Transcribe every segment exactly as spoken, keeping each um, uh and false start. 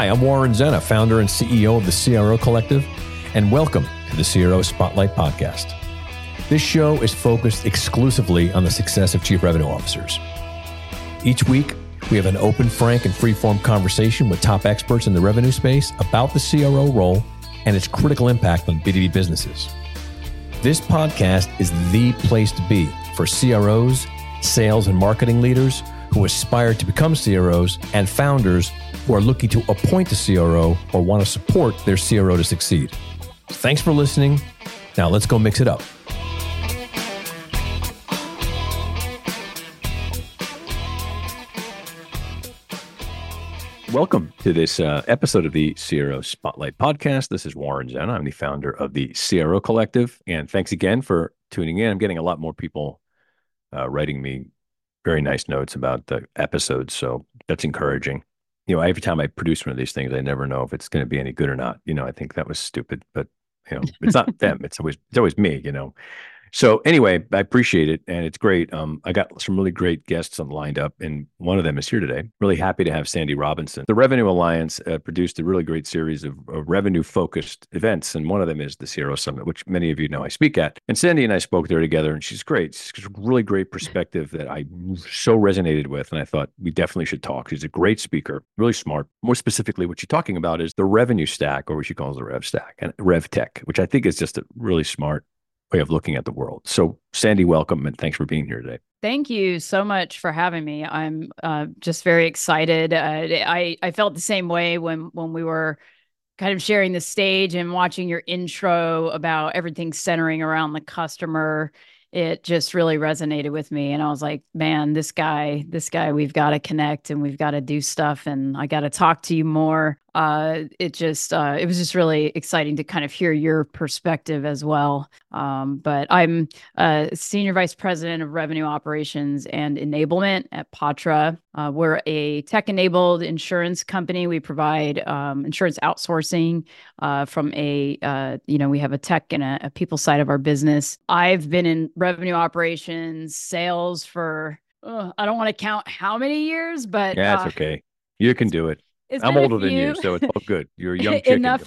Hi, I'm Warren Zenna, founder and C E O of the C R O Collective, and welcome to the C R O Spotlight Podcast. This show is focused exclusively on the success of chief revenue officers. Each week, we have an open, frank, and free-form conversation with top experts in the revenue space about the C R O role and its critical impact on B two B businesses. This podcast is the place to be for C R Os, sales and marketing leaders who aspire to become C R Os, and founders who are looking to appoint a C R O or want to support their C R O to succeed. Thanks for listening. Now let's go mix it up. Welcome to this uh, episode of the C R O Spotlight Podcast. This is Warren Zenna. I'm the founder of the C R O Collective. And thanks again for tuning in. I'm getting a lot more people uh, writing me very nice notes about the episodes. So that's encouraging. You know, every time I produce one of these things, I never know if it's going to be any good or not. You know, I think that was stupid, but you know, it's not them. It's always, it's always me, you know. So anyway, I appreciate it, and it's great. Um, I got some really great guests lined up, and one of them is here today. Really happy to have Sandy Robinson. The Revenue Alliance uh, produced a really great series of, of revenue-focused events, and one of them is the C R O Summit, which many of you know I speak at. And Sandy and I spoke there together, and she's great. She's a really great perspective that I so resonated with, and I thought we definitely should talk. She's a great speaker, really smart. More specifically, what she's talking about is the revenue stack, or what she calls the Rev Stack, and Rev Tech, which I think is just a really smart way of looking at the world. So Sandy, welcome, and thanks for being here today. Thank you so much for having me. I'm uh, just very excited. Uh, I, I felt the same way when, when we were kind of sharing the stage and watching your intro about everything centering around the customer. It just really resonated with me. And I was like, man, this guy, this guy, we've got to connect and we've got to do stuff. And I got to talk to you more. Uh, it just, uh, it was just really exciting to kind of hear your perspective as well. Um, but I'm a Senior Vice President of Revenue Operations and Enablement at Patra. Uh, we're a tech-enabled insurance company. We provide um, insurance outsourcing uh, from a, uh, you know, we have a tech and a, a people side of our business. I've been in revenue operations, sales for, uh, I don't want to count how many years, but yeah, it's uh, okay. You can do it. I'm older than you, so it's all good. You're a young chicken. enough,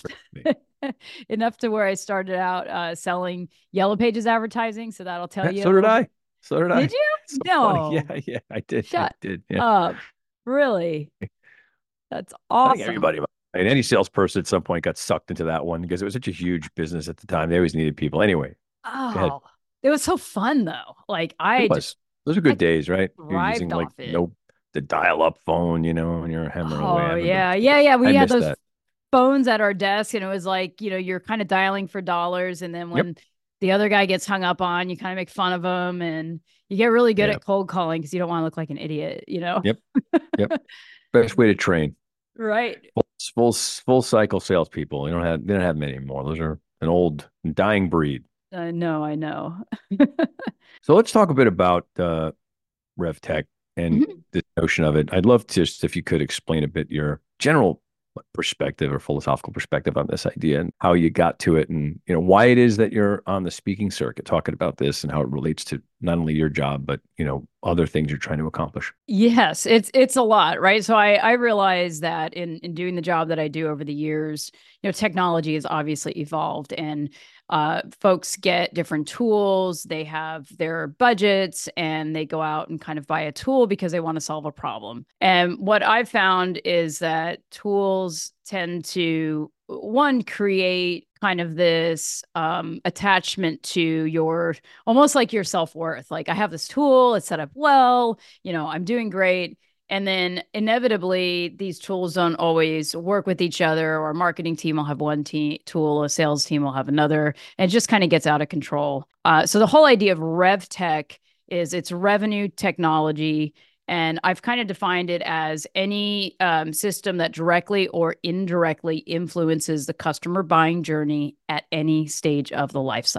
enough to where I started out uh, selling Yellow Pages advertising. So that'll tell yeah, you. So did I. So did I. Did you? So no. Funny. Yeah, yeah, I did. Shut I did. Yeah. up. Really? That's awesome. I awesome. think everybody, I mean, any salesperson at some point got sucked into that one because it was such a huge business at the time. They always needed people. Anyway. Oh, it was so fun though. Like I it was. just, those are good I days, right? You're using like it. no the dial-up phone, you know, and you're hammering oh, away. Oh yeah, yeah, yeah. We I had those that. phones at our desk, and it was like, you know, you're kind of dialing for dollars, and then when yep. the other guy gets hung up on, you kind of make fun of him, and you get really good yep. at cold calling because you don't want to look like an idiot, you know. Yep, yep. Best way to train. Right. Full, full, full cycle salespeople. You don't have, they don't have many anymore. Those are an old, dying breed. I know, I know. So let's talk a bit about uh, Rev Tech and mm-hmm. the notion of it. I'd love to just, if you could explain a bit your general perspective or philosophical perspective on this idea and how you got to it, and you know why it is that you're on the speaking circuit talking about this and how it relates to not only your job but you know other things you're trying to accomplish. Yes, it's it's a lot, right? So I I realize that in in doing the job that I do over the years, you know, technology has obviously evolved, and uh, folks get different tools. They have their budgets and they go out and kind of buy a tool because they want to solve a problem. And what I've found is that tools tend to, one, create kind of this um, attachment to your, almost like your self-worth. Like I have this tool, it's set up well, you know, I'm doing great. And then inevitably, these tools don't always work with each other, or a marketing team will have one te- tool, a sales team will have another, and it just kind of gets out of control. Uh, so the whole idea of Rev Tech is it's revenue technology. And I've kind of defined it as any um, system that directly or indirectly influences the customer buying journey at any stage of the life cycle.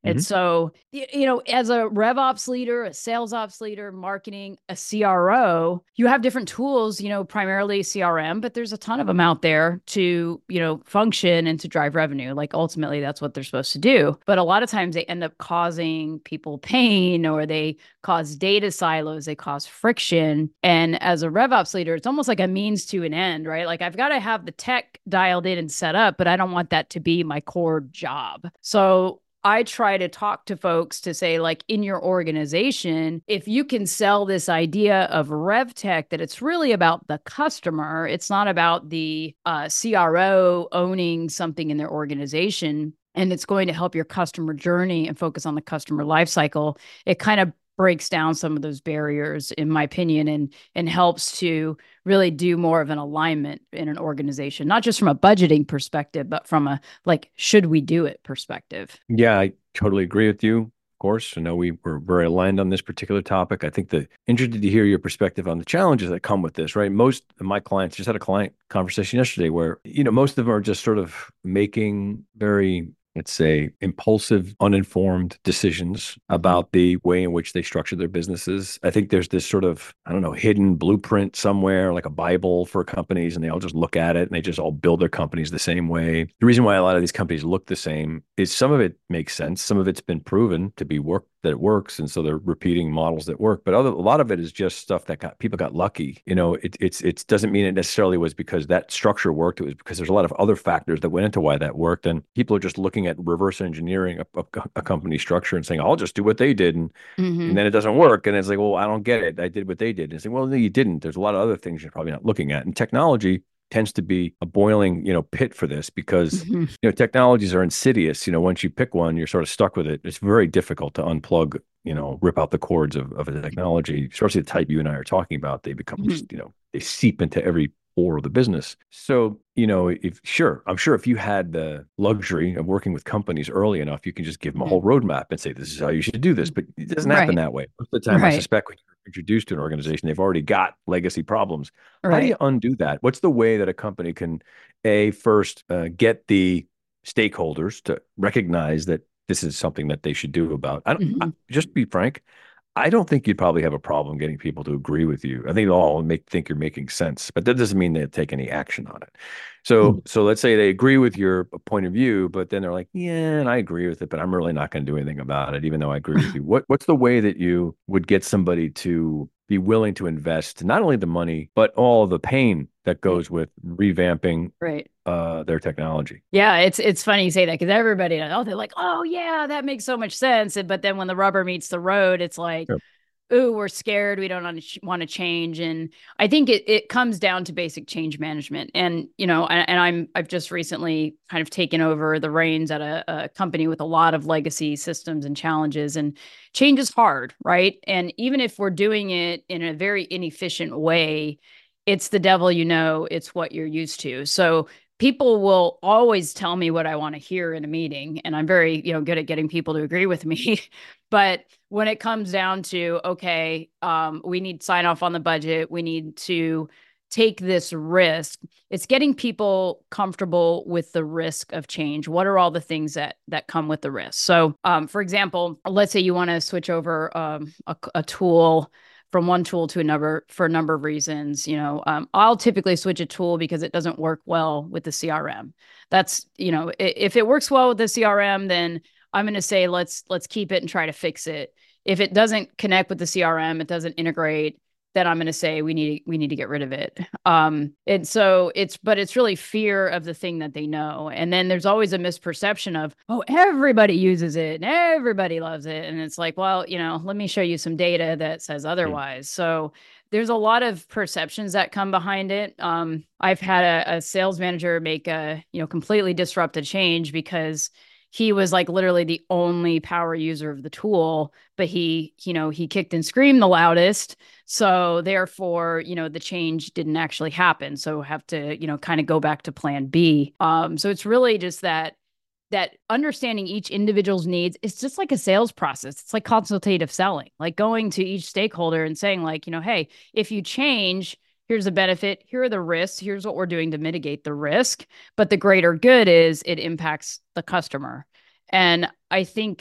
And Mhm. so, you know, as a rev ops leader, a sales ops leader, marketing, a C R O, you have different tools, you know, primarily C R M, but there's a ton of them out there to, you know, function and to drive revenue. Like ultimately, that's what they're supposed to do. But a lot of times they end up causing people pain, or they cause data silos, they cause friction. And as a rev ops leader, it's almost like a means to an end, right? Like I've got to have the tech dialed in and set up, but I don't want that to be my core job. So I try to talk to folks to say, like, in your organization, if you can sell this idea of rev tech, that it's really about the customer, it's not about the uh, C R O owning something in their organization, and it's going to help your customer journey and focus on the customer lifecycle. It kind of breaks down some of those barriers, in my opinion, and and helps to really do more of an alignment in an organization, not just from a budgeting perspective, but from a like, should we do it perspective. Yeah, I totally agree with you. Of course, I know we were very aligned on this particular topic. I think the interested to hear your perspective on the challenges that come with this, right? Most of my clients, just had a client conversation yesterday where, you know, most of them are just sort of making very, let's say, impulsive, uninformed decisions Mhm. about the way in which they structure their businesses. I think there's this sort of, I don't know, hidden blueprint somewhere, like a Bible for companies, and they all just look at it and they just all build their companies the same way. The reason why a lot of these companies look the same is some of it makes sense. Some of it's been proven to be work that it works, and so they're repeating models that work. But other, a lot of it is just stuff that got people got lucky. You know, it it's it doesn't mean it necessarily was because that structure worked. It was because there's a lot of other factors that went into why that worked, and people are just looking at reverse engineering a, a, a company structure and saying, "I'll just do what they did," and and Mm-hmm. then it doesn't work. And it's like, well, I don't get it. I did what they did. And it's like, well, no, you didn't. There's a lot of other things you're probably not looking at. And technology tends to be a boiling, you know, pit for this because, Mm-hmm. you know, technologies are insidious. You know, once you pick one, you're sort of stuck with it. It's very difficult to unplug, you know, rip out the cords of, of a technology, especially the type you and I are talking about. They become Mm-hmm. just, you know, they seep into every pore of the business. So, you know, if sure, I'm sure if you had the luxury of working with companies early enough, you can just give them a Mm-hmm. whole roadmap and say, this is how you should do this. But it doesn't happen Right. that way. Most of the time, I Right. suspect when you're introduced to an organization, they've already got legacy problems. How do you Right. undo that? What's the way that a company can, A, first uh, get the stakeholders to recognize that this is something that they should do about? I don't, I, Mm-hmm. just to be frank, I don't think you'd probably have a problem getting people to agree with you. I think they'll all make think you're making sense, but that doesn't mean they take any action on it. So, so let's say they agree with your point of view, but then they're like, "Yeah, and I agree with it, but I'm really not going to do anything about it, even though I agree with you." What What's the way that you would get somebody to be willing to invest not only the money but all the pain that Right. goes with revamping Right. uh, their technology? Yeah, it's it's funny you say that because everybody, oh, they're like, oh yeah, that makes so much sense. And- But then when the rubber meets the road, it's like, Sure. ooh, we're scared. We don't want to change. And I think it it comes down to basic change management. And you know, and, and I'm I've just recently kind of taken over the reins at a, a company with a lot of legacy systems and challenges. And change is hard, right? And even if we're doing it in a very inefficient way, it's the devil you know. It's what you're used to. So people will always tell me what I want to hear in a meeting, and I'm very, you know, good at getting people to agree with me. But when it comes down to, okay, um, we need sign off on the budget, we need to take this risk. It's getting people comfortable with the risk of change. What are all the things that that come with the risk? So, um, for example, let's say you want to switch over um, a, a tool from one tool to another for a number of reasons. You know, um, I'll typically switch a tool because it doesn't work well with the C R M. That's, you know, if it works well with the C R M, then I'm going to say let's let's keep it and try to fix it. If it doesn't connect with the C R M, it doesn't integrate, then I'm going to say we need we need to get rid of it. Um, and so it's but it's really fear of the thing that they know. And then there's always a misperception of, oh, everybody uses it and everybody loves it. And it's like, well, you know, let me show you some data that says Mm. otherwise. So there's a lot of perceptions that come behind it. Um, I've had a, a sales manager make a, you know, completely disrupt a change because he was like literally the only power user of the tool, but he, you know, he kicked and screamed the loudest. So therefore, you know, the change didn't actually happen. So have to, you know, kind of go back to plan B. Um, so it's really just that that understanding each individual's needs. It's just like a sales process. It's like consultative selling, like going to each stakeholder and saying, like, you know, hey, if you change, here's the benefit, here are the risks, here's what we're doing to mitigate the risk. But the greater good is it impacts the customer. And I think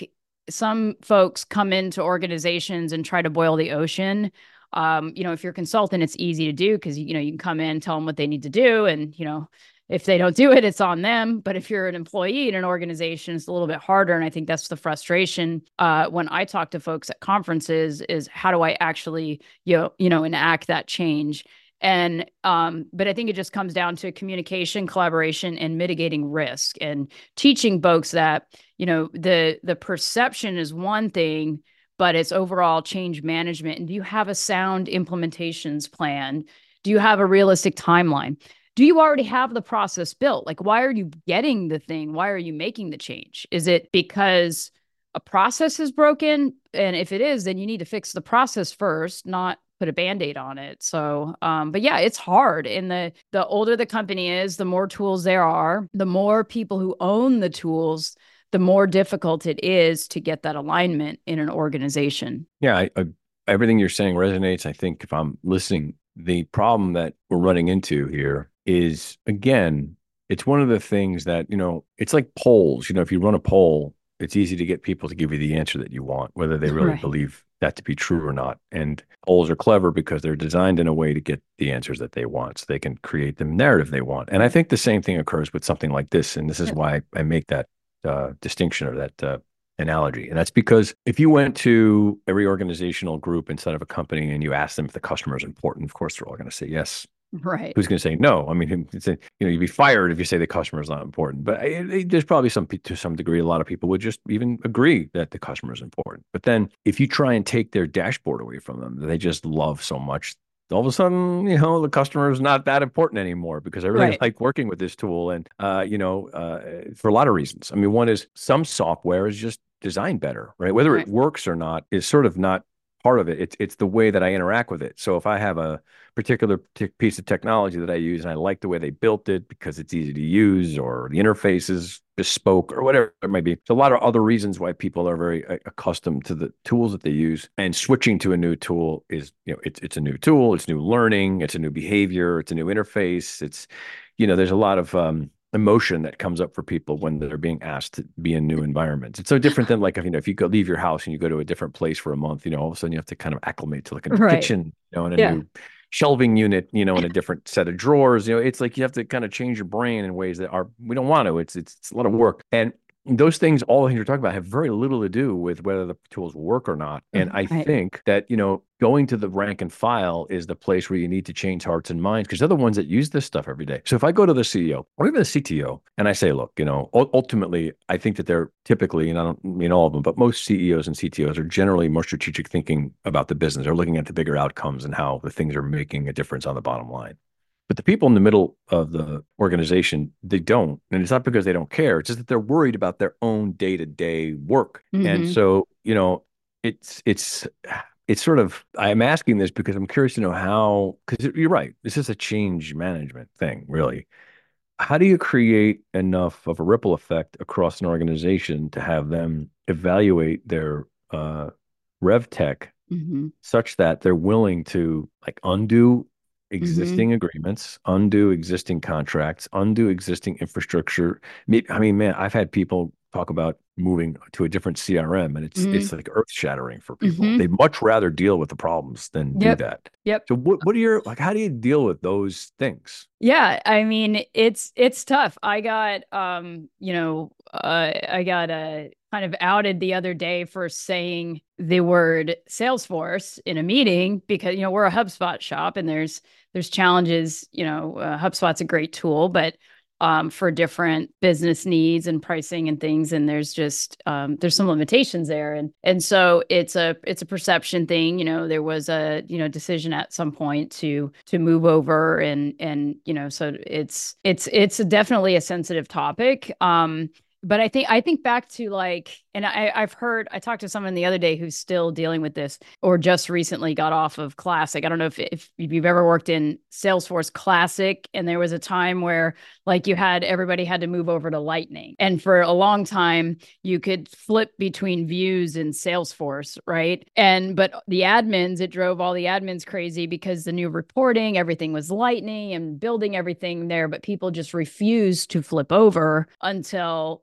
some folks come into organizations and try to boil the ocean. Um, you know, if you're a consultant, it's easy to do because, you know, you can come in, tell them what they need to do. And, you know, if they don't do it, it's on them. But if you're an employee in an organization, it's a little bit harder. And I think that's the frustration uh, when I talk to folks at conferences is how do I actually, you know, you know, enact that change? And, um, but I think it just comes down to communication, collaboration, and mitigating risk and teaching folks that, you know, the, the perception is one thing, but it's overall change management. And do you have a sound implementations plan? Do you have a realistic timeline? Do you already have the process built? Like, why are you getting the thing? Why are you making the change? Is it because a process is broken? And if it is, then you need to fix the process first, not put a Band-Aid on it. So, um, but yeah, it's hard. And the the older the company is, the more tools there are, the more people who own the tools, the more difficult it is to get that alignment in an organization. Yeah, I, I, everything you're saying resonates. I think if I'm listening, the problem that we're running into here is, again, it's one of the things that, you know, it's like polls. You know, if you run a poll, it's easy to get people to give you the answer that you want, whether they really Right. believe that to be true or not. And polls are clever because they're designed in a way to get the answers that they want, so they can create the narrative they want. And I think the same thing occurs with something like this. And this is Yep. why I make that uh, distinction or that uh, analogy. And that's because if you went to every organizational group inside of a company and you asked them if the customer is important, of course, they're all going to say yes. Right. Who's going to say no? I mean, it's a, you know, you'd be fired if you say the customer is not important. But I, I, there's probably some, to some degree, a lot of people would just even agree that the customer is important. But then if you try and take their dashboard away from them, that they just love so much, all of a sudden, you know, the customer is not that important anymore because I really Right. like working with this tool. And, uh, you know, uh, for a lot of reasons. I mean, one is some software is just designed better, right? Whether Right. it works or not is sort of not part of it. It's it's the way that I interact with it. So if I have a particular t- piece of technology that I use and I like the way they built it because it's easy to use or the interface is bespoke or whatever it might be. There's a lot of other reasons why people are very uh, accustomed to the tools that they use, and switching to a new tool is, you know, it's it's a new tool, it's new learning, it's a new behavior, it's a new interface. It's, you know, there's a lot of um emotion that comes up for people when they're being asked to be in new environments. It's so different than like if, you know, if you go leave your house and you go to a different place for a month, you know, all of a sudden you have to kind of acclimate to like a new Right. kitchen, you know, and a Yeah. new shelving unit, you know, in a different set of drawers. You know, it's like you have to kind of change your brain in ways that are, we don't want to. It's it's, it's a lot of work. And those things, all the things you're talking about, have very little to do with whether the tools work or not. And I Right. think that, you know, going to the rank and file is the place where you need to change hearts and minds because they're the ones that use this stuff every day. So if I go to the C E O or even the C T O and I say, look, you know, ultimately, I think that they're typically, and I don't mean all of them, but most C E Os and C T Os are generally more strategic thinking about the business. They're looking at the bigger outcomes and how the things are making a difference on the bottom line. But the people in the middle of the organization, they don't. And it's not because they don't care. It's just that they're worried about their own day-to-day work. And Mm-hmm. so, you know, it's it's it's sort of, I'm asking this because I'm curious to know how, because you're right, this is a change management thing, really. How do you create enough of a ripple effect across an organization to have them evaluate their uh, rev tech Mm-hmm. such that they're willing to like undo Mm-hmm. existing agreements, undo existing contracts, undo existing infrastructure. Me- I mean, man, I've had people talk about moving to a different C R M, and it's Mm-hmm. it's like earth shattering for people. Mm-hmm. They'd much rather deal with the problems than do Yep. that. Yep. So what what are your like? How do you deal with those things? Yeah, I mean, it's it's tough. I got um, you know, uh I got uh kind of outed the other day for saying the word Salesforce in a meeting because, you know, we're a HubSpot shop and there's there's challenges, you know, uh, HubSpot's a great tool, but um, for different business needs and pricing and things. And there's just um, there's some limitations there, and and so it's a it's a perception thing. You know, there was a you know decision at some point to to move over, and and you know, so it's it's it's definitely a sensitive topic. Um, but I think I think back to like, and I I've heard I talked to someone the other day who's still dealing with this or just recently got off of Classic. I don't know if if, if you've ever worked in Salesforce Classic, and there was a time where like you had everybody had to move over to Lightning, and for a long time you could flip between views in Salesforce, right? And but the admins, it drove all the admins crazy because the new reporting, everything was Lightning and building everything there, but people just refused to flip over until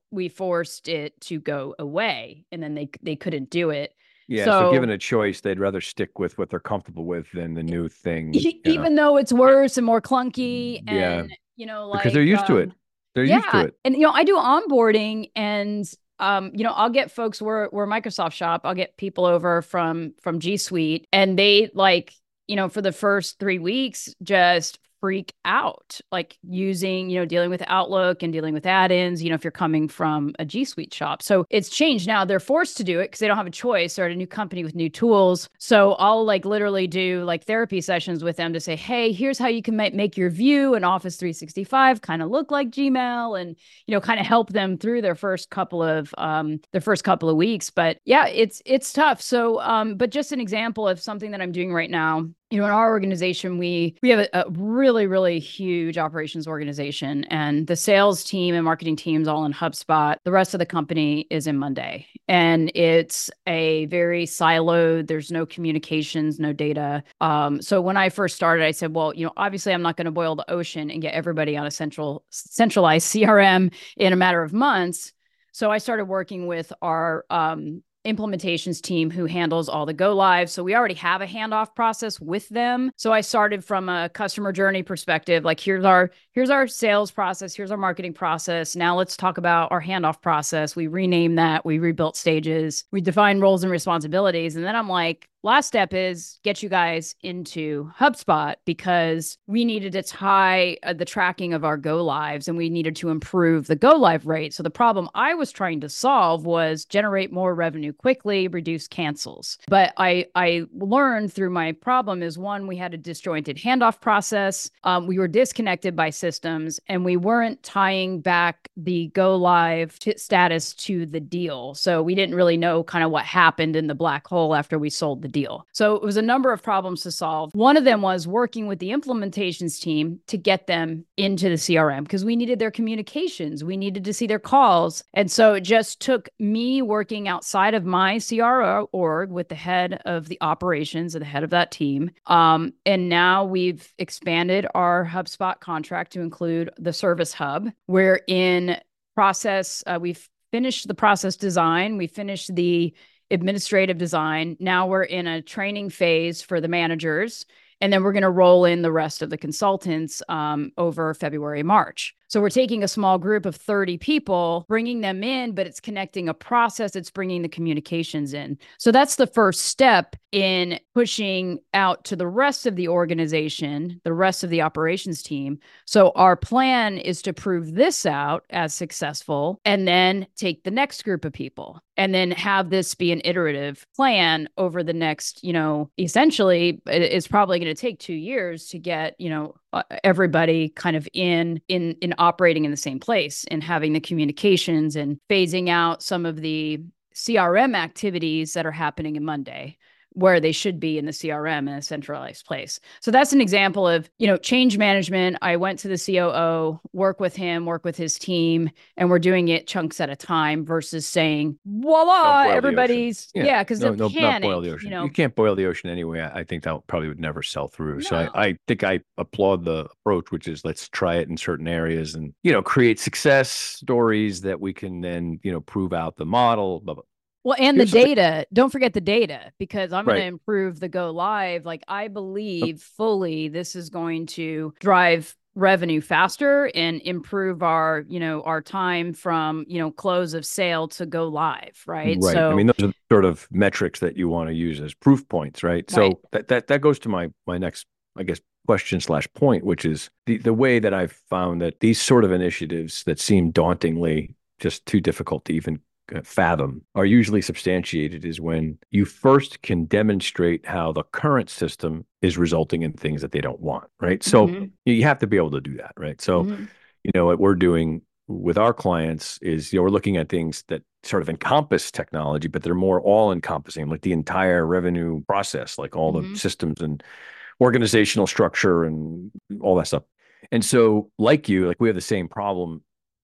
we forced it to go away, and then they they couldn't do it. Yeah. So So given a choice, they'd rather stick with what they're comfortable with than the new thing, e- you know? even though it's worse and more clunky, Yeah. and you know, Because they're like used to it. um, They're used to yeah, it. and you know, I do onboarding, and um, you know, I'll get folks we're we're a Microsoft shop. I'll get people over from from G Suite, and they like, you know, for the first three weeks, just freak out, like using, you know, dealing with Outlook and dealing with add-ins, you know, if you're coming from a G Suite shop. So it's changed now. They're forced to do it because they don't have a choice. They're at a new company with new tools. So I'll like literally do like therapy sessions with them to say, hey, here's how you can make, make your view in Office three sixty-five kind of look like Gmail, and, you know, kind of help them through their first couple of, um, their first couple of weeks. But yeah, it's, it's tough. So, um, but just an example of something that I'm doing right now. You know, in our organization, we we have a, a really, really huge operations organization, and the sales team and marketing teams all in HubSpot. The rest of the company is in Monday, and it's a very siloed. There's no communications, no data. Um, so when I first started, I said, well, you know, obviously, I'm not going to boil the ocean and get everybody on a central centralized C R M in a matter of months. So I started working with our um, implementations team who handles all the go lives. So we already have a handoff process with them. So I started from a customer journey perspective, like here's our here's our sales process, here's our marketing process. Now let's talk about our handoff process. We renamed that, we rebuilt stages, we defined roles and responsibilities. And then I'm like, last step is get you guys into HubSpot, because we needed to tie uh, the tracking of our go lives, and we needed to improve the go live rate. So the problem I was trying to solve was generate more revenue quickly, reduce cancels. But I I learned through my problem is, one, we had a disjointed handoff process. Um, we were disconnected by systems, and we weren't tying back the go live t- status to the deal. So we didn't really know kind of what happened in the black hole after we sold the deal. So it was a number of problems to solve. One of them was working with the implementations team to get them into the C R M, because we needed their communications. We needed to see their calls. And so it just took me working outside of my C R O org with the head of the operations and the head of that team. Um, and now we've expanded our HubSpot contract to include the Service Hub. We're in process. Uh, we've finished the process design. We finished the administrative design. Now we're in a training phase for the managers, and then we're going to roll in the rest of the consultants um, over February, March. So we're taking a small group of thirty people, bringing them in, but it's connecting a process. It's bringing the communications in. So that's the first step in pushing out to the rest of the organization, the rest of the operations team. So our plan is to prove this out as successful, and then take the next group of people, and then have this be an iterative plan over the next, you know, essentially it's probably going to take two years to get, you know, everybody kind of in in in operating in the same place, and having the communications and phasing out some of the C R M activities that are happening in Monday, where they should be in the C R M in a centralized place. So that's an example of, you know, change management. I went to the C O O, work with him, work with his team, and we're doing it chunks at a time versus saying, voila, everybody's, Yeah, yeah, because no, they'll no, not boil panic, the you ocean. You know. can't boil the ocean anyway. I I think that probably would never sell through. So I, No. I think I applaud the approach, which is let's try it in certain areas and, you know, create success stories that we can then, you know, prove out the model, blah, blah. Well, and the Here's something, data, don't forget the data, because I'm going to right? improve the go live. Like, I Oh, believe fully this is going to drive revenue faster and improve our, you know, our time from, you know, close of sale to go live, right? right. I So, mean, those are the sort of metrics that you want to use as proof points, right? right. So that that that goes to my my next, I guess, question slash point, which is the the way that I've found that these sort of initiatives that seem dauntingly just too difficult to even uh, fathom are usually substantiated is when you first can demonstrate how the current system is resulting in things that they don't want, right? So Mm-hmm. you have to be able to do that, right? So, Mm-hmm. you know, what we're doing with our clients is, you know, we're looking at things that sort of encompass technology, but they're more all encompassing, like the entire revenue process, like all the Mm-hmm. systems and organizational structure and all that stuff. And so, like you, like we have the same problem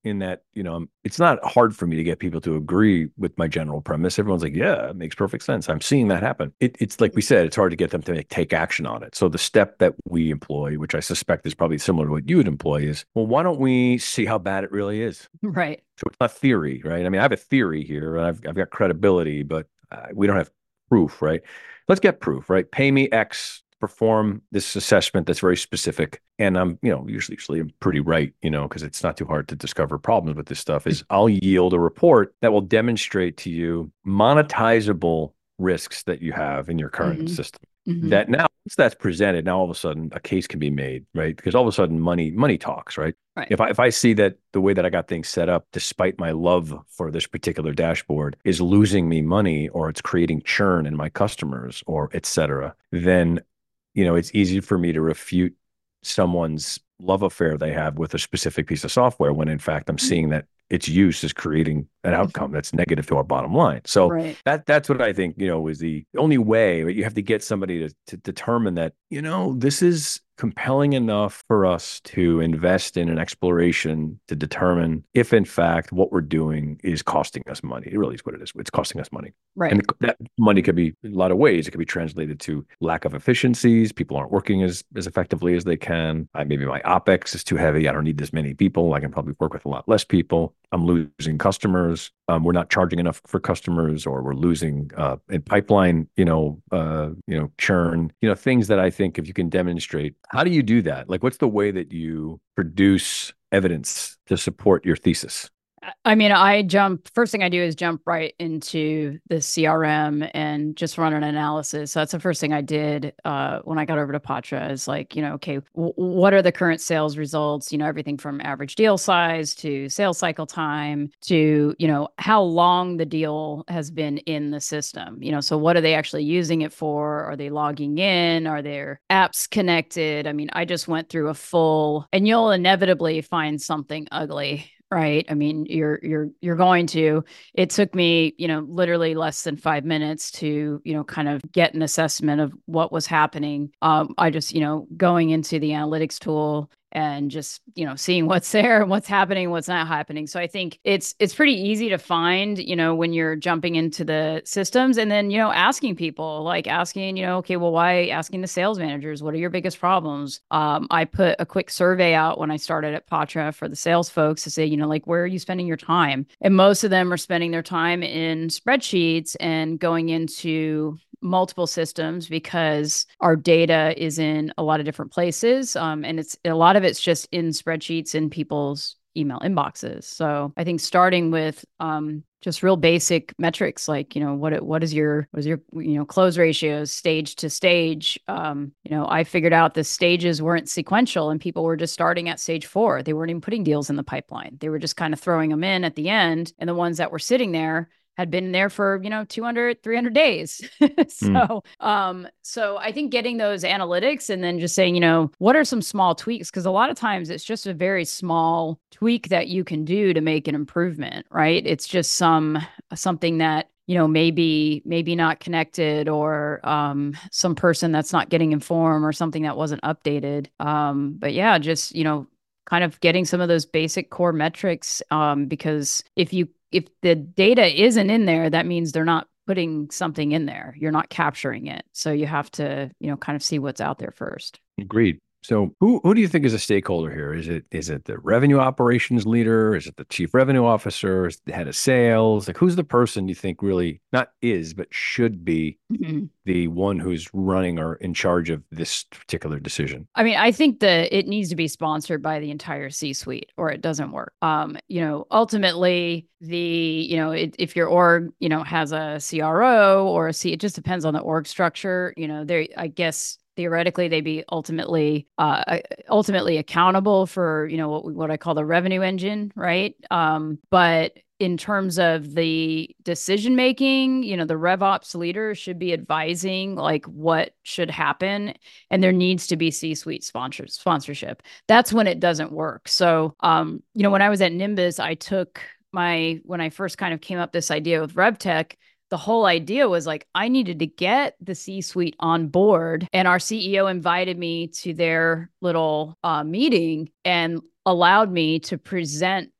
in that, you know, I'm- it's not hard for me to get people to agree with my general premise. Everyone's like, yeah, it makes perfect sense. I'm seeing that happen. It, it's like we said, it's hard to get them to make, take action on it. So the step that we employ, which I suspect is probably similar to what you would employ, is, well, why don't we see how bad it really is? Right. So it's not theory, right? I mean, I have a theory here, and I've I've got credibility, but uh, we don't have proof, right? Let's get proof, right? Pay me X, perform this assessment that's very specific, and I'm, you know, usually usually I'm pretty right, you know, because it's not too hard to discover problems with this stuff. Is I'll yield a report that will demonstrate to you monetizable risks that you have in your current Mm-hmm. system. Mm-hmm. That now, once that's presented, now all of a sudden a case can be made, right? Because all of a sudden money money talks, right? Right. If I if I see that the way that I got things set up, despite my love for this particular dashboard, is losing me money, or it's creating churn in my customers, or et cetera, then, you know, it's easy for me to refute someone's love affair they have with a specific piece of software when in fact I'm seeing that its use is creating an outcome that's negative to our bottom line. So Right. that that's what I think, you know, is the only way. But you have to get somebody to to determine that, you know, this is compelling enough for us to invest in an exploration to determine if in fact what we're doing is costing us money. It really is what it is. It's costing us money. Right. And that money could be in a lot of ways. It could be translated to lack of efficiencies. People aren't working as, as effectively as they can. Uh, maybe my OpEx is too heavy. I don't need this many people. I can probably work with a lot less people. I'm losing customers. Um, we're not charging enough for customers, or we're losing uh, in pipeline, you know, uh, you know, churn, you know, things that I think if you can demonstrate, how do you do that? Like, what's the way that you produce evidence to support your thesis? I mean, I jump, first thing I do is jump right into the C R M and just run an analysis. So that's the first thing I did uh, when I got over to Patra is like, you know, okay, w- what are the current sales results? You know, everything from average deal size to sales cycle time to, you know, how long the deal has been in the system. You know, so what are they actually using it for? Are they logging in? Are their apps connected? I mean, I just went through a full, and you'll inevitably find something ugly, right? I mean, you're you're you're going to. It took me, you know, literally less than five minutes to, you know, kind of get an assessment of what was happening. Um, I just, you know, going into the analytics tool and just, you know, seeing what's there and what's happening, what's not happening. So I think it's it's pretty easy to find, you know, when you're jumping into the systems, and then, you know, asking people, like asking, you know, okay, well, why asking the sales managers, what are your biggest problems? Um, I put a quick survey out when I started at Patra for the sales folks to say, you know, like, where are you spending your time? And most of them are spending their time in spreadsheets and going into multiple systems because our data is in a lot of different places. Um, and it's a lot of it's just in spreadsheets in people's email inboxes. So I think starting with um, just real basic metrics, like, you know, what what is your what is your you know close ratios stage to stage. Um, you know, I figured out the stages weren't sequential, and people were just starting at stage four. They weren't even putting deals in the pipeline. They were just kind of throwing them in at the end, and the ones that were sitting there had been there for, you know, two hundred, three hundred days. Mm. so, um, so I think getting those analytics and then just saying, you know, what are some small tweaks? Because a lot of times it's just a very small tweak that you can do to make an improvement, right? It's just some something that, you know, maybe maybe not connected, or um, some person that's not getting informed, or something that wasn't updated. Um, but yeah, just, you know, kind of getting some of those basic core metrics, um, because if you if the data isn't in there, that means they're not putting something in there. You're not capturing it. So you have to, you know, kind of see what's out there first. Agreed. So who who do you think is a stakeholder here? Is it is it the revenue operations leader? Is it the chief revenue officer? Is it the head of sales? Like, who's the person you think really not is, but should be Mhm. the one who's running or in charge of this particular decision? I mean, I think that it needs to be sponsored by the entire C-suite, or it doesn't work. Um, you know, ultimately, the you know, it, if your org, you know, has a C R O or a C, it just depends on the org structure. You know, there, I guess theoretically they'd be ultimately uh, ultimately accountable for, you know, what what I call the revenue engine, right? Um, but in terms of the decision making, you know, the RevOps leader should be advising like what should happen, and there needs to be C-suite sponsors sponsorship. That's when it doesn't work. So, um, you know, when I was at Nimbus, I took my when I first kind of came up this idea with RevTech. The whole idea was like I needed to get the C-suite on board, and our C E O invited me to their little uh, meeting and allowed me to present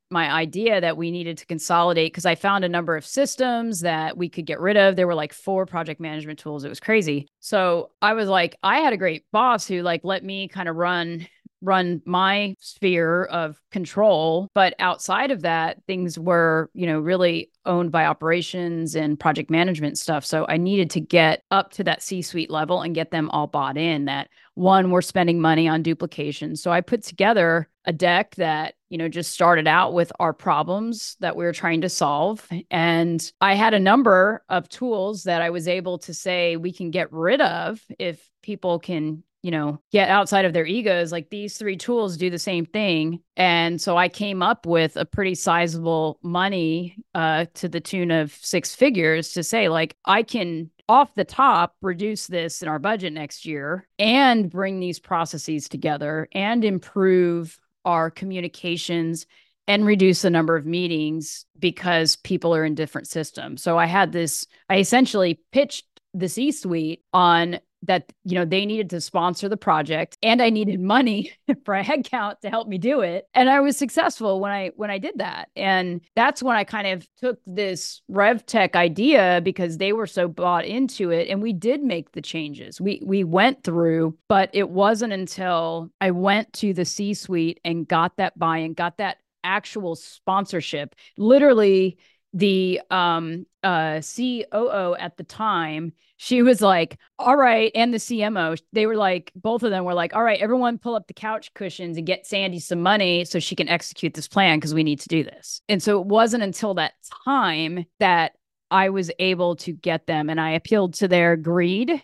my idea that we needed to consolidate because I found a number of systems that we could get rid of. There were like four project management tools. It was crazy. So I was like, I had a great boss who like let me kind of run run my sphere of control. But outside of that, things were, you know, really owned by operations and project management stuff. So I needed to get up to that C-suite level and get them all bought in that one, we're spending money on duplication. So I put together a deck that, you know, just started out with our problems that we were trying to solve. And I had a number of tools that I was able to say we can get rid of if people can, you know, get outside of their egos. Like these three tools do the same thing. And so I came up with a pretty sizable money uh, to the tune of six figures to say, like, I can off the top reduce this in our budget next year and bring these processes together and improve our communications and reduce the number of meetings because people are in different systems. So I had this, I essentially pitched the C-suite on that, you know, they needed to sponsor the project and I needed money for a headcount to help me do it. And I was successful when I, when I did that. And that's when I kind of took this RevTech idea because they were so bought into it. And we did make the changes. We, we went through, but it wasn't until I went to the C-suite and got that buy-in, got that actual sponsorship, literally the um uh C O O at the time, she was like, all right, and the C M O, they were like, both of them were like, all right, everyone pull up the couch cushions and get Sandy some money so she can execute this plan because we need to do this. And so it wasn't until that time that I was able to get them, and I appealed to their greed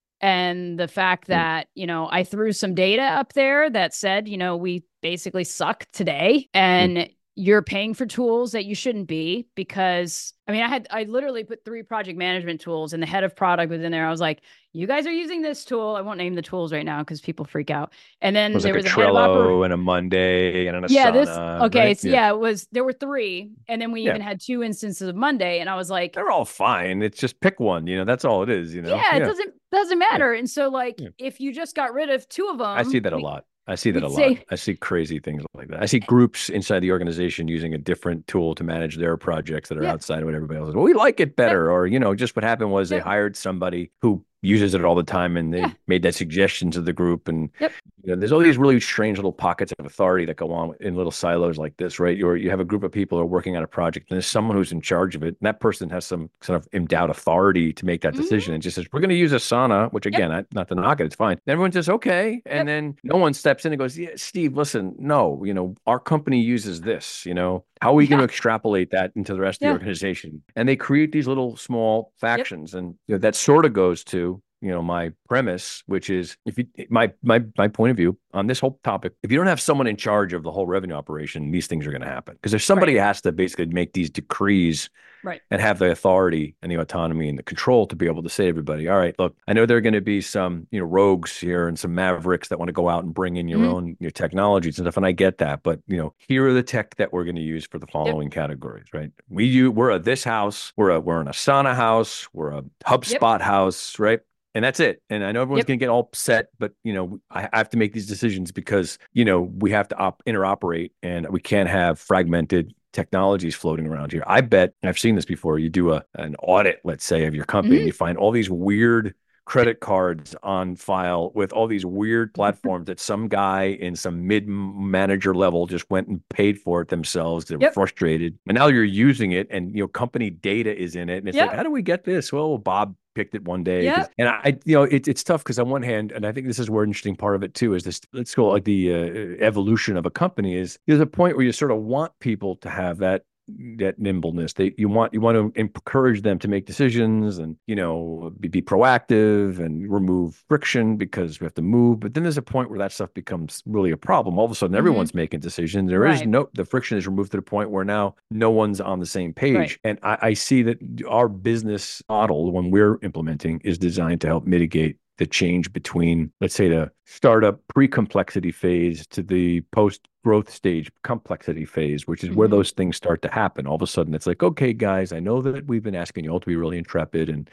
and the fact that, you know, I threw some data up there that said, you know, we basically suck today and you're paying for tools that you shouldn't be because, I mean, I had, I literally put three project management tools and the head of product was in there. I was like, you guys are using this tool. I won't name the tools right now because people freak out. And then it was there like was a a head of Trello oper- and a Monday and an Asana. Yeah, this, okay. Right? It's, yeah. yeah, it was, there were three. And then we Yeah. even had two instances of Monday. And I was like, they're all fine. It's just pick one, you know, that's all it is, you know? Yeah, it yeah. doesn't, doesn't matter. Yeah. And so like, yeah. if you just got rid of two of them, I see that we, a lot. I see that a lot. Say, I see crazy things like that. I see groups inside the organization using a different tool to manage their projects that are yeah. outside of what everybody else is. Well, we like it better. Yeah. Or, you know, just what happened was yep. they hired somebody who uses it all the time and they yeah. made that suggestion to the group. And yep. you know, there's all these really strange little pockets of authority that go on in little silos like this, right? Or you have a group of people who are working on a project and there's someone who's in charge of it. And that person has some sort of endowed authority to make that mm-hmm. decision and just says, we're going to use Asana, which again, yep. I, not to knock it, it's fine. And everyone says, okay. And yep. then no one steps in and goes, yeah, Steve, listen, no, you know, our company uses this, you know, how are we yeah. going to extrapolate that into the rest yeah. of the organization? And they create these little small factions. Yep. And you know, that sort of goes to, you know, my premise, which is if you, my, my, my point of view on this whole topic, if you don't have someone in charge of the whole revenue operation, these things are going to happen because there's somebody right. has to basically make these decrees right. and have the authority and the autonomy and the control to be able to say to everybody, all right, look, I know there are going to be some, you know, rogues here and some mavericks that want to go out and bring in your mm-hmm. own your technologies and stuff. And I get that, but you know, here are the tech that we're going to use for the following yep. categories, right? We use, we're a this house, we're a, we're an Asana house, we're a HubSpot yep. house, right? And that's it. And I know everyone's yep. going to get all upset, but you know, I have to make these decisions because, you know, we have to op- interoperate and we can't have fragmented technologies floating around here. I bet I've seen this before. You do a an audit, let's say, of your company, mm-hmm. and you find all these weird credit cards on file with all these weird platforms that some guy in some mid-manager level just went and paid for it themselves. They were yep. frustrated. And now you're using it and, you know, company data is in it. And it's yep. like, how do we get this? Well, Bob picked it one day. Yep. And I, you know, it, it's tough because on one hand, and I think this is where interesting part of it too, is this, let's go like the uh, evolution of a company is there's a point where you sort of want people to have that that nimbleness. They you want you want to encourage them to make decisions and you know be, be proactive and remove friction because we have to move. But then there's a point where that stuff becomes really a problem. All of a sudden, mm-hmm. everyone's making decisions. There right. is no the friction is removed to the point where now no one's on the same page. Right. And I, I see that our business model when we're implementing is designed to help mitigate the change between, let's say, the startup pre-complexity phase to the post-growth stage complexity phase, which is mm-hmm. where those things start to happen. All of a sudden, it's like, okay, guys, I know that we've been asking you all to be really intrepid and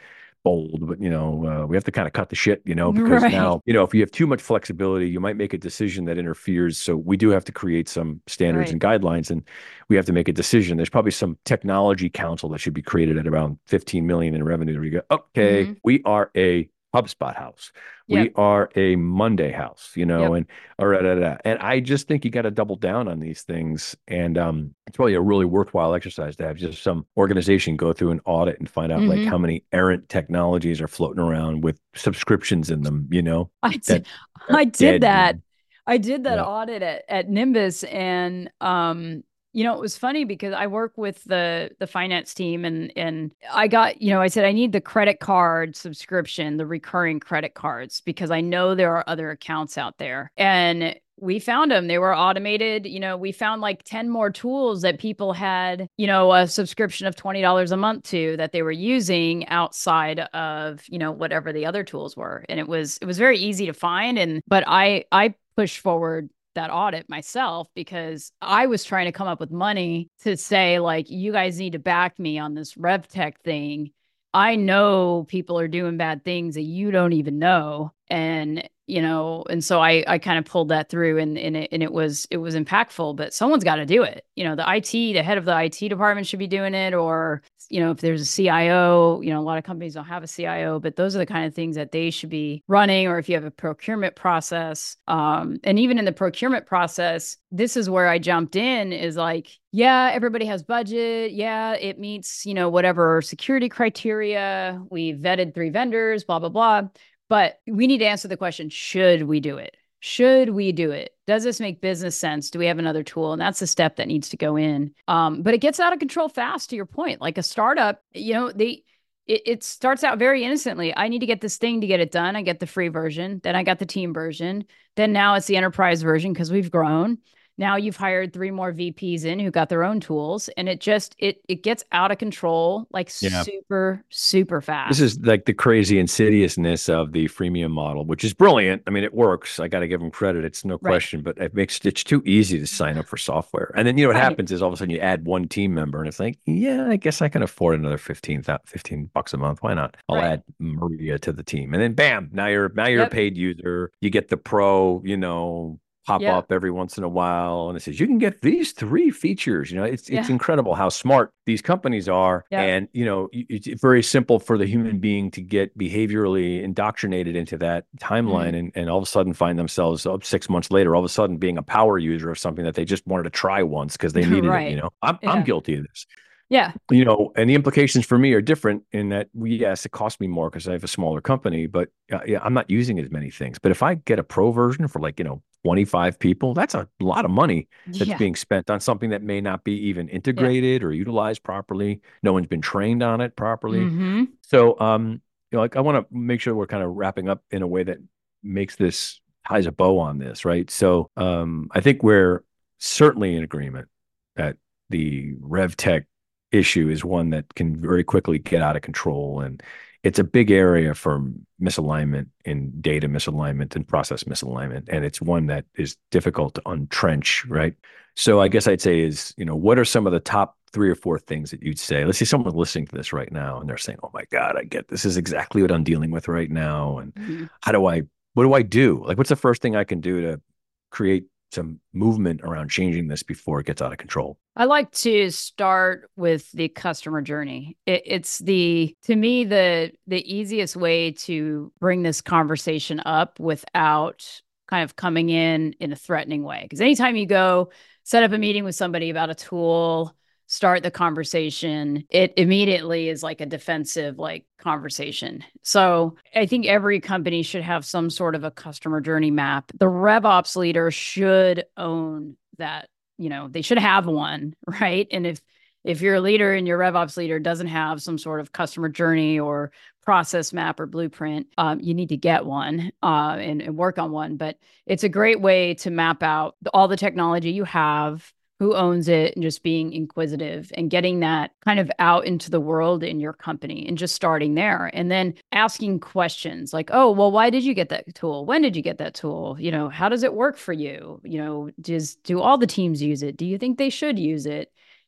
bold, but you know, uh, we have to kind of cut the shit, you know, because Right. now, you know, if you have too much flexibility, you might make a decision that interferes. So we do have to create some standards Right. and guidelines, and we have to make a decision. There's probably some technology council that should be created at around fifteen million in revenue. Where you go, okay, Hmm. we are a HubSpot house. We Yep. are a Monday house, you know, Yep. and or da, da, da. And I just think you got to double down on these things. And um, it's probably a really worthwhile exercise to have just some organization go through an audit and find out like Hmm. how many errant technologies are floating around with subscriptions in them, you know, I that did, are I did dead, you that. know. I did that Yeah. audit at, at Nimbus, and um, you know, it was funny because I work with the the finance team, and and I got, you know, I said I need the credit card subscription, the recurring credit cards, because I know there are other accounts out there. And we found them. They were automated. You know, we found like ten more tools that people had, you know, a subscription of twenty dollars a month to that they were using outside of, you know, whatever the other tools were. And it was it was very easy to find. And but I I pushed forward that audit myself because I was trying to come up with money to say, like, you guys need to back me on this RevTech thing. I know people are doing bad things that you don't even know. And, you know, and so I I kind of pulled that through, and, and it and it was it was impactful, but someone's got to do it. You know, the I T, the head of the I T department should be doing it, or, you know, if there's a C I O, you know, a lot of companies don't have a C I O, but those are the kind of things that they should be running. Or if you have a procurement process, um, and even in the procurement process, this is where I jumped in, is like, yeah, everybody has budget. Yeah, it meets, you know, whatever security criteria. We vetted three vendors, blah, blah, blah. But we need to answer the question, should we do it? Should we do it? Does this make business sense? Do we have another tool? And that's the step that needs to go in. Um, but it gets out of control fast, to your point. Like a startup, you know, they it, it starts out very innocently. I need to get this thing to get it done. I get the free version. Then I got the team version. Then now it's the enterprise version because we've grown. Now you've hired three more V Ps in who got their own tools. And it just it it gets out of control like Yeah. super, super This fast. is like the crazy insidiousness of the freemium model, which is brilliant. I mean, it works. I got to give them credit. It's no Right. question, but it makes it's too easy to sign up for software. And then, you know, what Right. happens is all of a sudden you add one team member and it's like, yeah, I guess I can afford another fifteen, fifteen bucks a month. Why not? I'll Right. add Maria to the team. And then bam, now you're now you're a Yep. paid user. You get the pro, you know, pop Yep. up every once in a while and it says you can get these three features. You know, it's it's Yeah. incredible how smart these companies are. Yep. And you know, it's very simple for the human being to get behaviorally indoctrinated into that Mm. timeline and, and all of a sudden find themselves up six months later, all of a sudden being a power user of something that they just wanted to try once because they needed it. You Right. know, I'm I'm Yeah. guilty of this. Yeah. You know, and the implications for me are different in that we, yes, it costs me more because I have a smaller company, but uh, yeah, I'm not using as many things. But if I get a pro version for like, you know, twenty-five people, that's a lot of money that's Yeah. being spent on something that may not be even Yeah. integrated or utilized properly. No one's been trained on it properly. Mm-hmm. So, um, you know, like I want to make sure we're kind of wrapping up in a way that makes this ties a bow on this, right? So, um, I think we're certainly in agreement that the RevTech issue is one that can very quickly get out of control. And it's a big area for misalignment in data misalignment and process misalignment. And it's one that is difficult to untrench, right? So I guess I'd say is, you know, what are some of the top three or four things that you'd say? Let's say someone's listening to this right now and they're saying, oh my God, I get this is exactly what I'm dealing with right now. And Mm-hmm. how do I, what do I do? Like, what's the first thing I can do to create some movement around changing this before it gets out of control? I like to start with the customer journey. It, it's the, to me, the the easiest way to bring this conversation up without kind of coming in in a threatening way. Because anytime you go set up a meeting with somebody about a tool, start the conversation, it immediately is like a defensive like conversation. So I think every company should have some sort of a customer journey map. The RevOps leader should own that. You know, they should have one, right? And if if your leader and your RevOps leader doesn't have some sort of customer journey or process map or blueprint, um, you need to get one uh, and, and work on one. But it's a great way to map out all the technology you have, who owns it, and just being inquisitive and getting that kind of out into the world in your company and just starting there. And then asking questions like, oh, well, why did you get that tool? When did you get that tool? You know, how does it work for you? You know, does do all the teams use it? Do you think they should use it?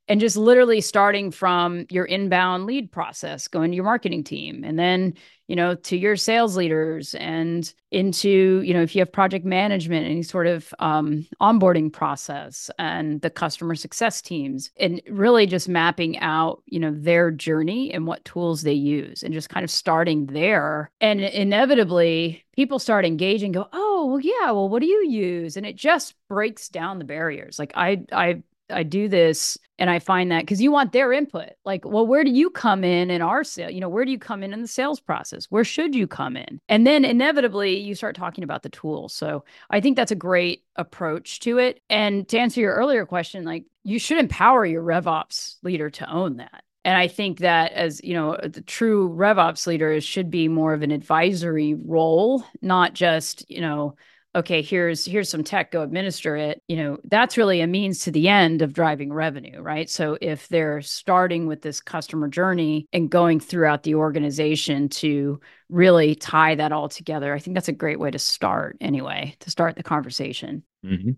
And just literally starting from your inbound lead process, going to your marketing team, and then, you know, to your sales leaders, and into, you know, if you have project management, any sort of um, onboarding process, and the customer success teams, and really just mapping out, you know, their journey and what tools they use, and just kind of starting there. And inevitably, people start engaging, go, oh, well, yeah, well, what do you use? And it just breaks down the barriers. Like I, I, I do this, and I find that because you want their input. Like, well, where do you come in in our sale? You know, where do you come in in the sales process? Where should you come in? And then inevitably you start talking about the tools. So I think that's a great approach to it. And to answer your earlier question, like, you should empower your RevOps leader to own that. And I think that, as you know, the true RevOps leader should be more of an advisory role, not just, you know, okay, here's here's some tech, go administer it. You know, that's really a means to the end of driving revenue, right? So if they're starting with this customer journey and going throughout the organization to really tie that all together, I think that's a great way to start anyway, to start the conversation. Mm-hmm.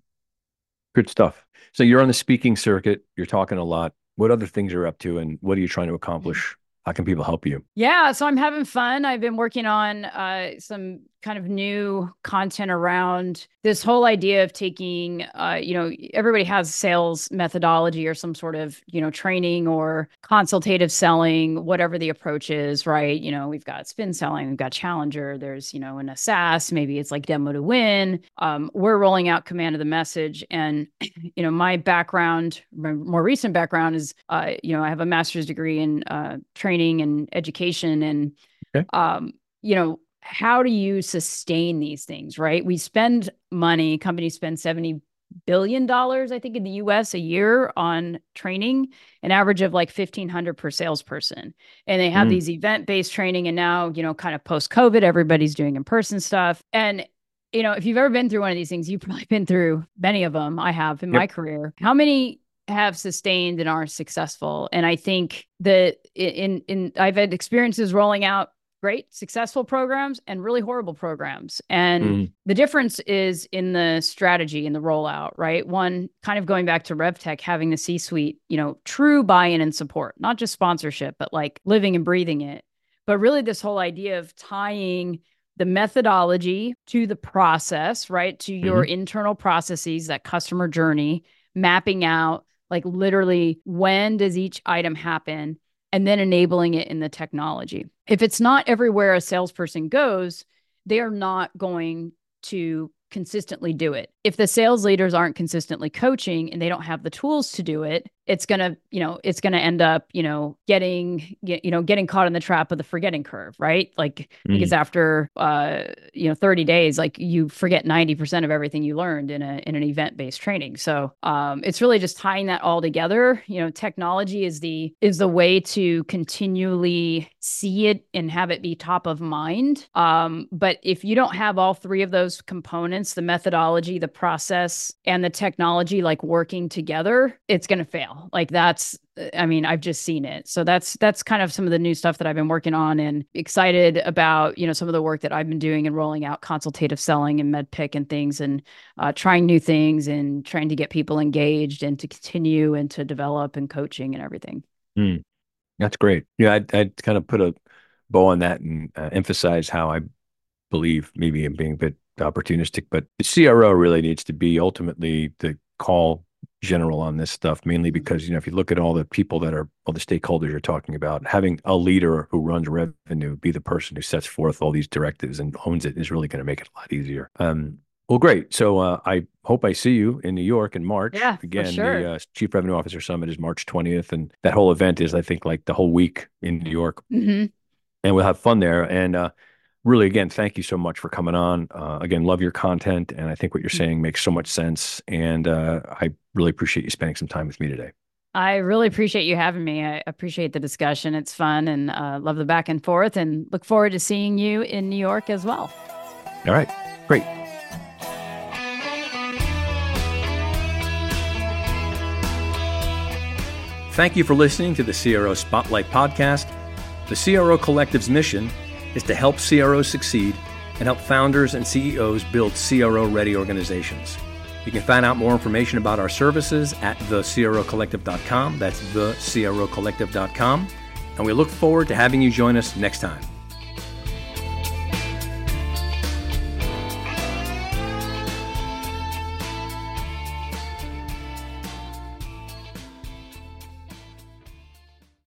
Good stuff. So you're on the speaking circuit, you're talking a lot. What other things are you up to, and what are you trying to accomplish? How can people help you? Yeah, so I'm having fun. I've been working on uh, some kind of new content around this whole idea of taking, uh, you know, everybody has sales methodology or some sort of, you know, training or consultative selling, whatever the approach is, right? You know, we've got spin selling, we've got Challenger, there's, you know, in a SaaS, maybe it's like demo to win. Um, we're rolling out command of the message. And, you know, my background, my more recent background is, uh, you know, I have a master's degree in uh, training and education. And, okay. um, you know, how do you sustain these things, right? We spend money, companies spend seventy billion dollars, I think, in the U S a year on training, an average of like fifteen hundred per salesperson. And they have mm. these event-based training. And now, you know, kind of post-COVID, everybody's doing in-person stuff. And, you know, if you've ever been through one of these things, you've probably been through many of them. I have in yep. my career. How many have sustained and are successful? And I think that in, in, I've had experiences rolling out great successful programs and really horrible programs. And mm. the difference is in the strategy and the rollout, right? One, kind of going back to RevTech, having the C-suite, you know, true buy-in and support, not just sponsorship, but like living and breathing it. But really this whole idea of tying the methodology to the process, right? To your mm-hmm. internal processes, that customer journey, mapping out like literally when does each item happen, and then enabling it in the technology. If it's not everywhere a salesperson goes, they are not going to consistently do it. If the sales leaders aren't consistently coaching and they don't have the tools to do it, it's going to, you know, it's going to end up, you know, getting, you know, getting caught in the trap of the forgetting curve, right? Like, mm. because after, uh, you know, thirty days, like you forget ninety percent of everything you learned in a, in an event-based training. So, um, it's really just tying that all together. You know, technology is the, is the way to continually see it and have it be top of mind. Um, but if you don't have all three of those components, the methodology, the process, and the technology, like working together, it's going to fail. Like that's, I mean, I've just seen it. So that's, that's kind of some of the new stuff that I've been working on, and excited about, you know, some of the work that I've been doing and rolling out consultative selling and MedPick and things, and uh, trying new things and trying to get people engaged and to continue and to develop and coaching and everything. Mm, that's great. Yeah. I'd, I'd kind of put a bow on that and uh, emphasize how I believe maybe I'm being a bit opportunistic, but the C R O really needs to be ultimately the call general on this stuff, mainly because, you know, if you look at all the people that are, all the stakeholders you're talking about, having a leader who runs revenue be the person who sets forth all these directives and owns it is really going to make it a lot easier. Um, well, great. So uh, I hope I see you in New York in March. Yeah, Again, for sure. the uh, Chief Revenue Officer Summit is March twentieth. And that whole event is, I think, like the whole week in New York. Mm-hmm. And we'll have fun there. And uh, really, again, thank you so much for coming on. Uh, again, love your content. And I think what you're saying makes so much sense. And uh, I really appreciate you spending some time with me today. I really appreciate you having me. I appreciate the discussion. It's fun, and uh, love the back and forth, and look forward to seeing you in New York as well. All right, great. Thank you for listening to the C R O Spotlight Podcast. The C R O Collective's mission is to help C R Os succeed and help founders and C E Os build C R O-ready organizations. You can find out more information about our services at the C R O collective dot com. That's the C R O collective dot com. And we look forward to having you join us next time.